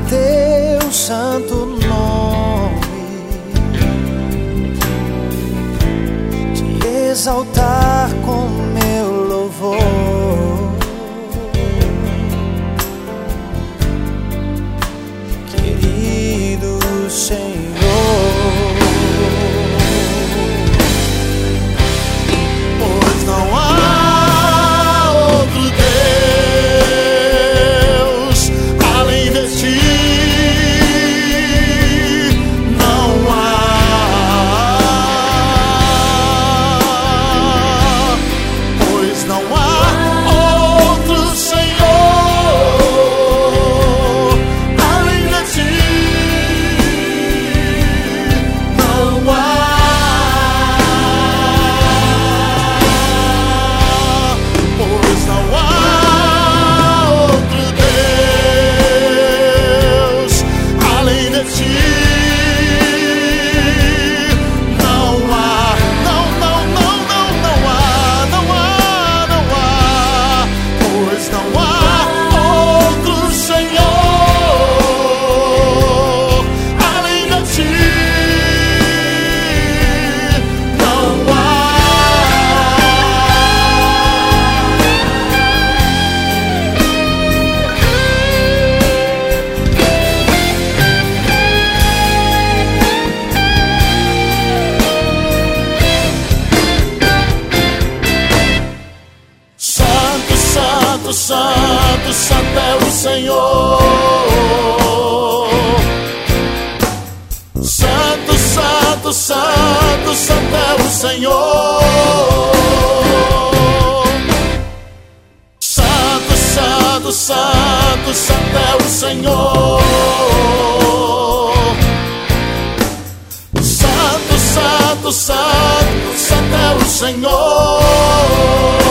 teu santo nome, te exaltar com meu louvor. Querido Senhor, pois não há outro Deus além de ti. Não há, pois não há outro Senhor além de ti. Não há, pois não há outro Deus além de ti. Não há, não há, não há, pois não há outro Senhor além de ti. Não há. Santo, santo, santo, santo é o Senhor. Santo, santo, santo, santo é o Senhor. Santo, santo, santo, santo é o Senhor. Santo, santo, santo, santo é o Senhor.